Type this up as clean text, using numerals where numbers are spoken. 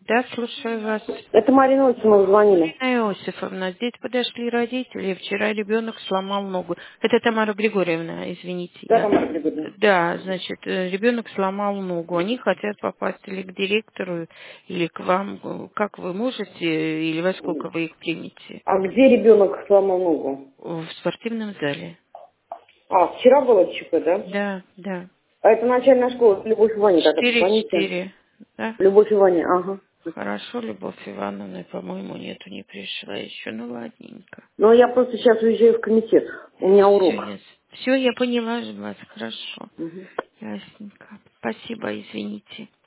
Да, слушаю вас. Это Марина Осипова звонили. Марина Иосифовна, здесь подошли родители. Вчера ребенок сломал ногу. Это Тамара Григорьевна, извините. Да, Тамара Григорьевна. Да, значит, ребенок сломал ногу. Они хотят попасть или к директору, или к вам. Как вы можете, или во сколько вы их примете? А где ребенок сломал ногу? В спортивном зале. А, вчера было ЧП, да? Да, да. А это начальная школа Любовь Ивановна, как это, звоните? 4-4. Да? Любовь Ивановна, ага. Хорошо, Любовь Ивановна, по-моему, нету, не пришла еще. Ну, ладненько. Ну, я просто сейчас уезжаю в комитет. У меня урок. Все, я поняла же вас, хорошо. Мгм. Ясненько. Спасибо, извините.